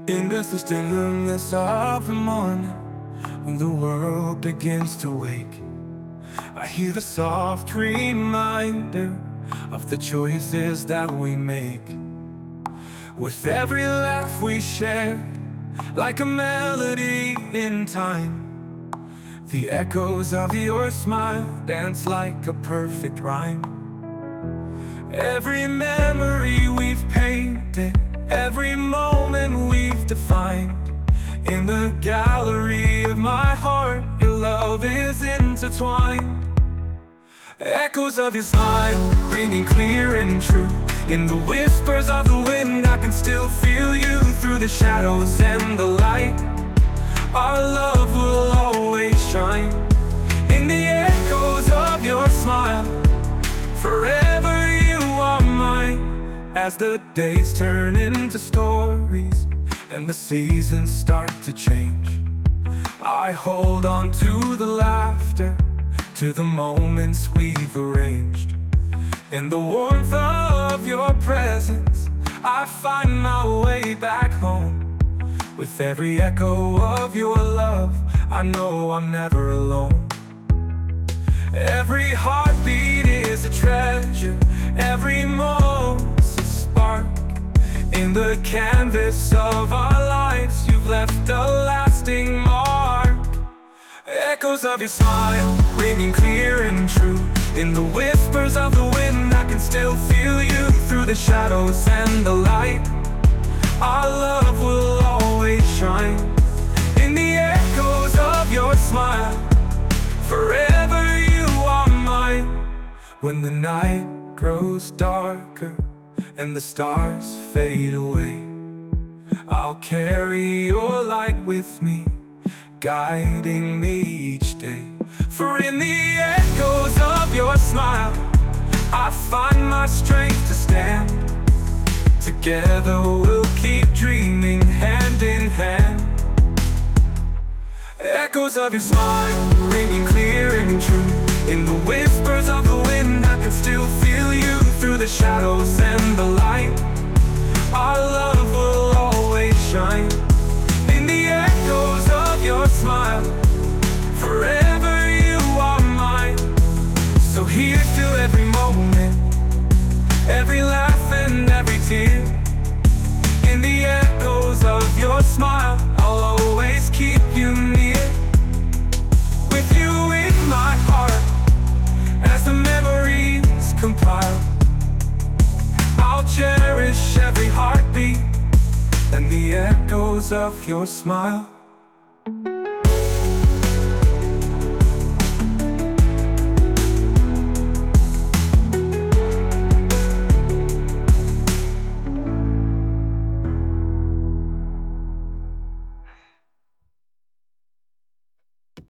In the stillness of the morning, when the world begins to wake, I hear the soft reminder of the choices that we make. With every laugh we share, like a melody in time, the echoes of your smile dance like a perfect rhyme. Every memory we've painted, every moment we've defined, in the gallery of my heart, your love is intertwined. Echoes of your smile, ringing clear and true. In the whispers of the wind, I can still feel you through the shadows and the light. Our love will always shine in the echoes of your smile. Forever you are mine. As the days turn into stories and the seasons start to change, I hold on to the laughter, to the moments we've arranged. In the warmth of your presence, I find my way back home. With every echo of your love, I know I'm never alone. Every heartbeat is a treasure, every moment's a spark. In the canvas of our lives, you've left a lasting mark. Echoes of your smile, ringing clear and true. In the whispers of the wind, I can still feel you through the shadows and the light. Our love will always shine in the echoes of your smile. Forever you are mine. When the night grows darker and the stars fade away, I'll carry your light with me, guiding me each day. For in the echoes of your smile, I find my strength to stand. Together we'll keep dreaming hand in hand. Echoes of your smile, ringing clear and true. In the whispers of the wind, I can still feel you through the shadows and the light. Our love will always shine in the echoes of your smile. Forever you are mine. So here's to every moment, every laugh and every tear. In the echoes of your smile, I'll always keep you near. With you in my heart, as the memories compile, I'll cherish every heartbeat and the echoes of your smile.